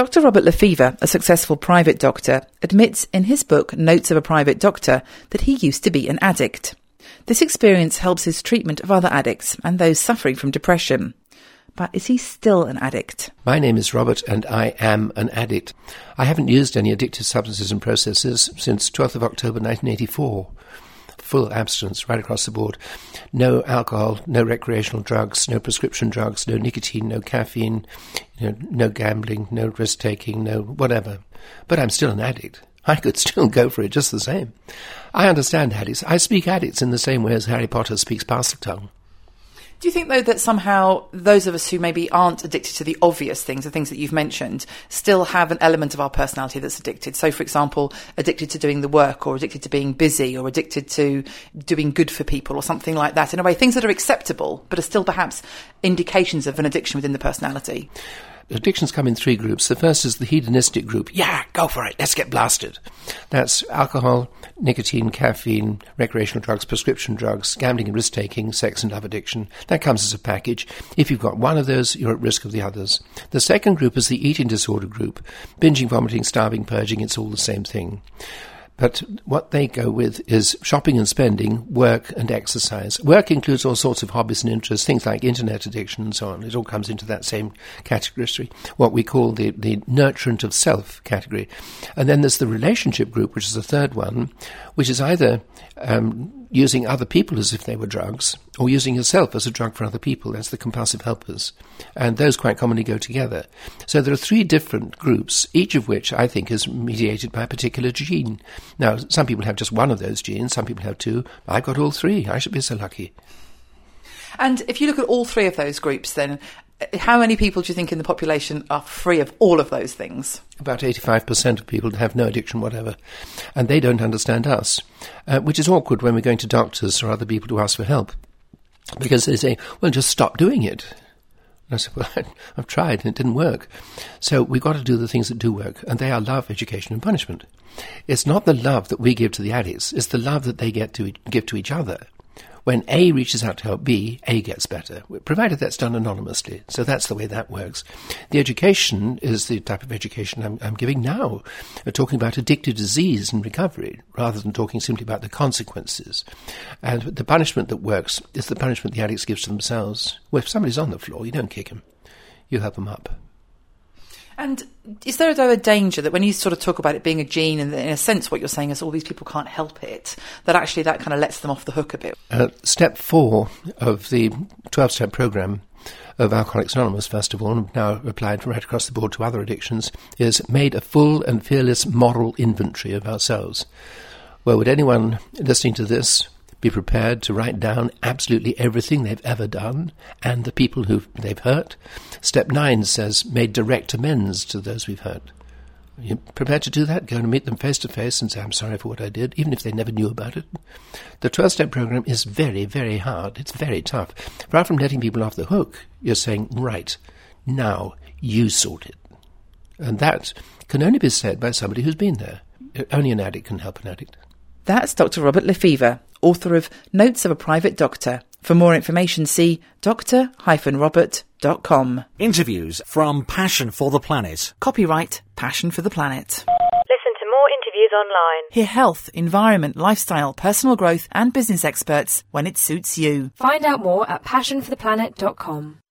Dr. Robert Lefevre, a successful private doctor, admits in his book Notes of a Private Doctor that he used to be an addict. This experience helps his treatment of other addicts and those suffering from depression. But is he still an addict? My name is Robert and I am an addict. I haven't used any addictive substances and processes since 12th of October 1984. Full abstinence right across the board. No alcohol, no recreational drugs, no prescription drugs, no nicotine, no caffeine, no gambling, no risk-taking, no whatever. But I'm still an addict. I could still go for it just the same. I understand addicts. I speak addicts in the same way as Harry Potter speaks Parseltongue. Do you think, though, that somehow those of us who maybe aren't addicted to the obvious things, the things that you've mentioned, still have an element of our personality that's addicted? So, for example, addicted to doing the work, or addicted to being busy, or addicted to doing good for people, or something like that. In a way, things that are acceptable, but are still perhaps indications of an addiction within the personality. Addictions come in three groups. The first is the hedonistic group. Yeah, go for it. Let's get blasted. That's alcohol, nicotine, caffeine, recreational drugs, prescription drugs, gambling and risk-taking, sex and love addiction. That comes as a package. If you've got one of those, you're at risk of the others. The second group is the eating disorder group. Binging, vomiting, starving, purging, it's all the same thing. But what they go with is shopping and spending, work and exercise. Work includes all sorts of hobbies and interests, things like internet addiction and so on. It all comes into that same category, what we call the nurturant of self category. And then there's the relationship group, which is the third one, which is either using other people as if they were drugs, or using yourself as a drug for other people. That's the compulsive helpers. And those quite commonly go together. So there are three different groups, each of which I think is mediated by a particular gene. Now, some people have just one of those genes, some people have two. I've got all three. I should be so lucky. And if you look at all three of those groups, then how many people do you think in the population are free of all of those things? About 85% of people have no addiction whatever, and they don't understand us, which is awkward when we're going to doctors or other people to ask for help, because they say, well, just stop doing it. And I said, well, I've tried and it didn't work. So we've got to do the things that do work, and they are love, education and punishment. It's not the love that we give to the addicts, it's the love that they get to give to each other. When A reaches out to help B, A gets better, provided that's done anonymously. So that's the way that works. The education is the type of education I'm giving now, talking about addictive disease and recovery, rather than talking simply about the consequences. And the punishment that works is the punishment the addicts give to themselves. Well, if somebody's on the floor, you don't kick him. You help them up. And is there, though, a danger that when you sort of talk about it being a gene, and in a sense what you're saying is all these people can't help it, that actually that kind of lets them off the hook a bit? Step 4 of the 12-step programme of Alcoholics Anonymous, first of all, and now applied right across the board to other addictions, is made a full and fearless moral inventory of ourselves. Well, would anyone listening to this be prepared to write down absolutely everything they've ever done and the people who they've hurt? Step 9 says, made direct amends to those we've hurt. Are you prepared to do that? Go and meet them face to face and say, I'm sorry for what I did, even if they never knew about it. The 12-step program is very, very hard. It's very tough. Rather from letting people off the hook, you're saying, right, now you sort it. And that can only be said by somebody who's been there. Only an addict can help an addict. That's Dr. Robert Lefevre, author of Notes of a Private Doctor. For more information, see dr-robert.com. Interviews from Passion for the Planet. Copyright Passion for the Planet. Listen to more interviews online. Hear health, environment, lifestyle, personal growth and business experts when it suits you. Find out more at passionfortheplanet.com.